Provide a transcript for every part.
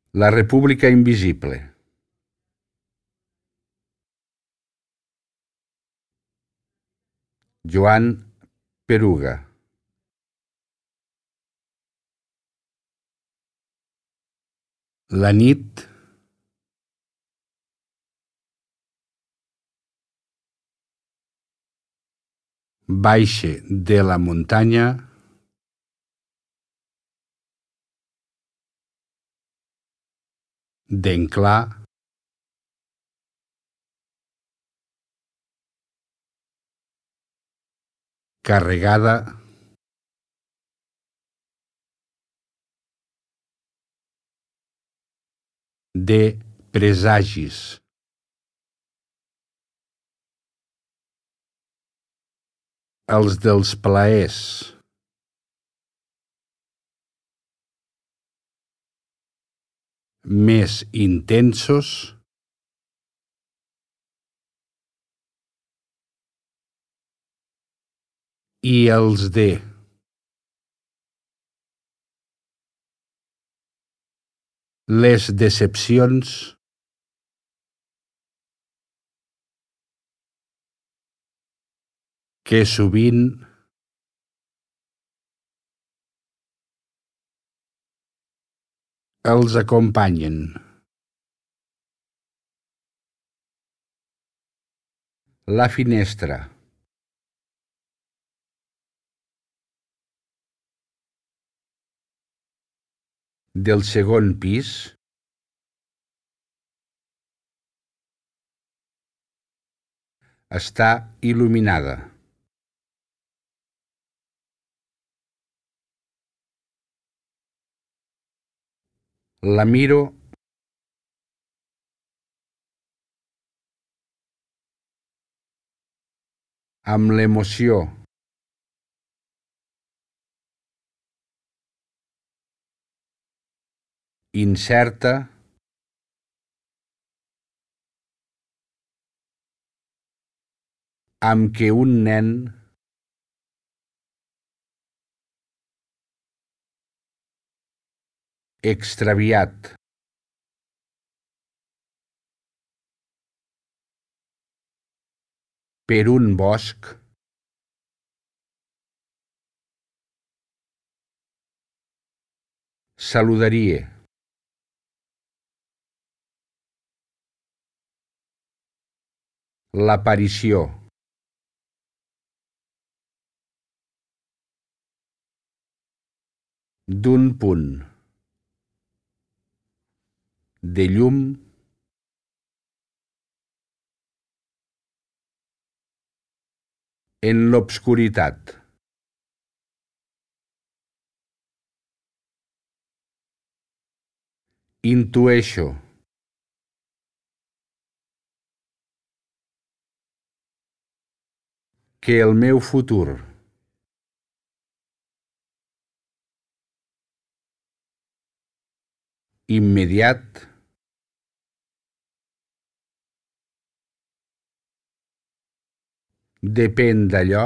La República Invisible. Joan Peruga. La nit baixa de la muntanya d'en clar carregada de presagis. Els dels plaers més intensos i els de les decepcions que sovint els acompanyen. La finestra del segon pis està il·luminada. La miro amb l'emoció incerta amb què un nen extraviat per un bosc saludaria. L'aparició d'un punt de llum en l'obscuritat. Intueixo que el meu futur immediat depèn d'allò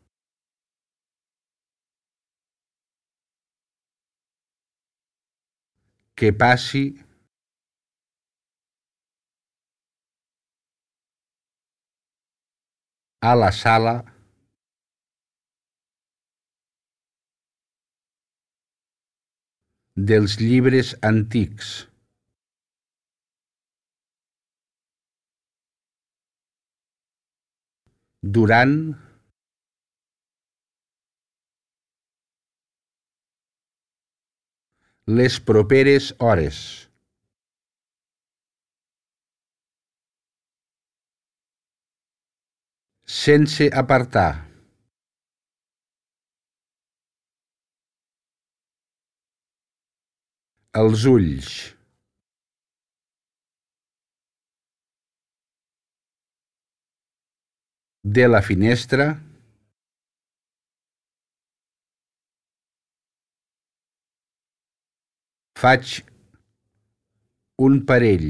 que passi a la sala dels llibres antics. Durant les properes hores. Sense apartar els ulls de la finestra faig un parell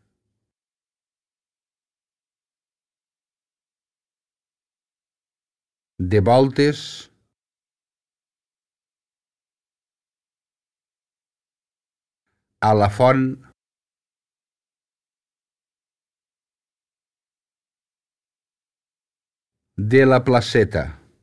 de voltes a la font De la placeta.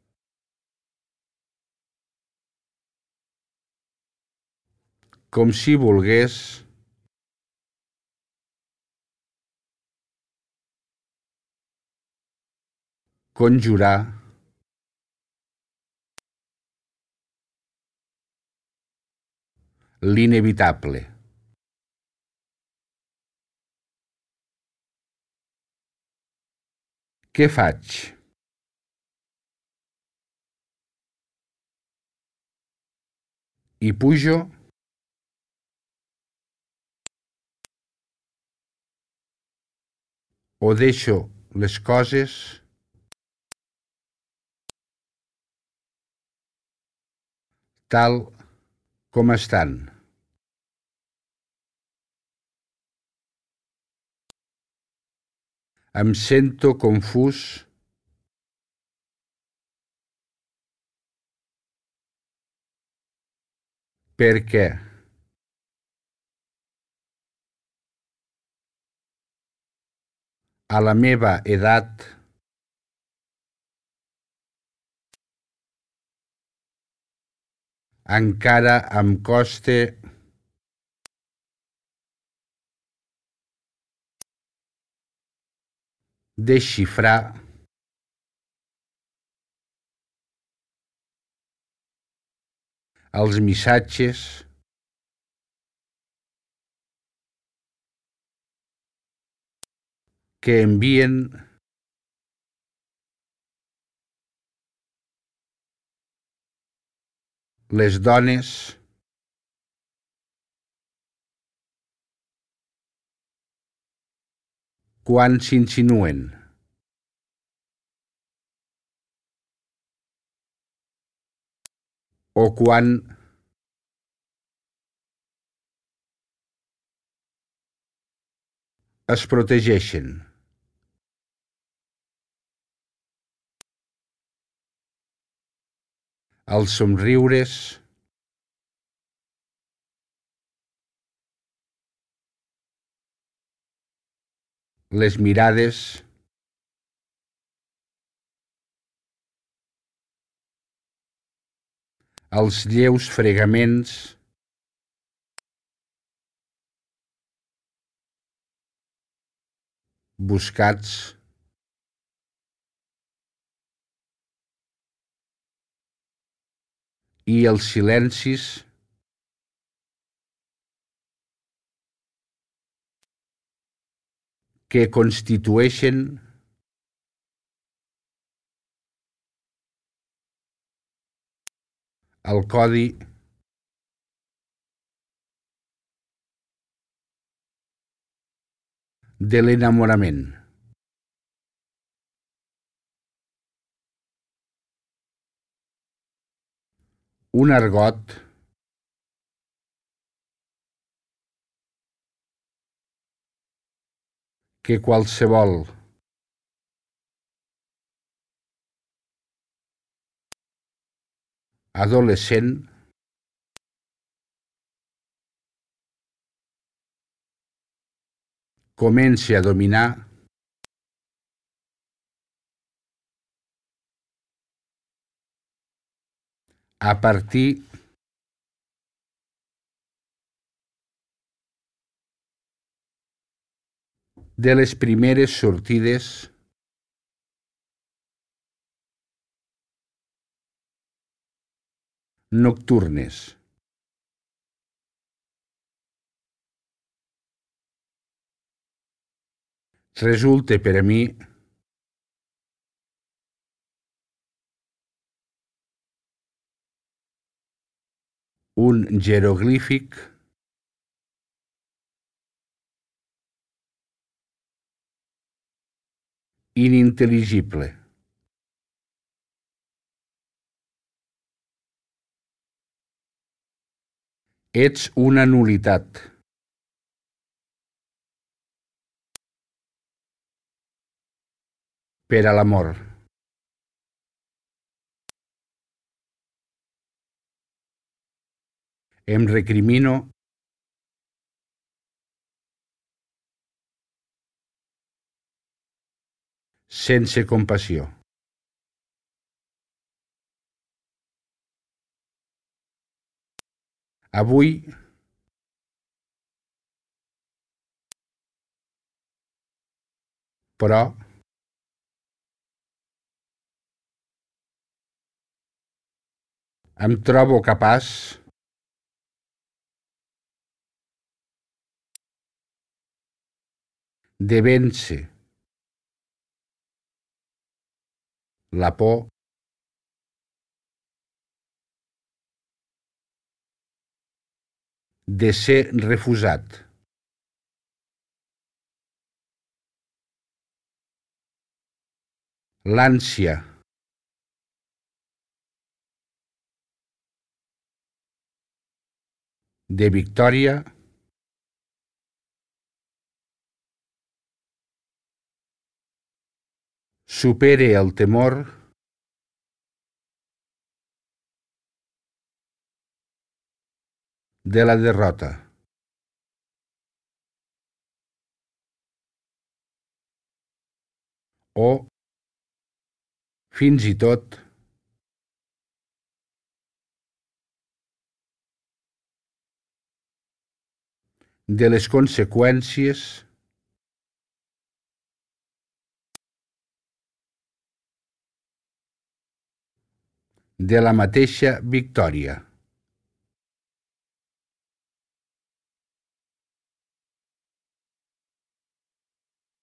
Com si volgués conjurar l'inevitable. Què faig? Hi pujo? O deixo les coses tal com estan? Em sento confús perquè a la meva edat encara em costa desxifrar els missatges que envien les dones quan s'insinuen. O quan es protegeixen. Els somriures les mirades els lleus fregaments buscats i els silencis que constitueixen el codi de l'enamorament. Un argot que qualsevol adolescent comenci a dominar a partir de les primeres sortides nocturnes. Resulta per a mi un jeroglífic inintel·ligible. Ets una nul·litat. Per a l'amor. Em recrimino sense compassió. Avui però em trobo capaç de vèncer la por de ser refusat, l'ànsia de victòria supere el temor de la derrota. O, fins i tot, de les conseqüències de la mateixa victòria.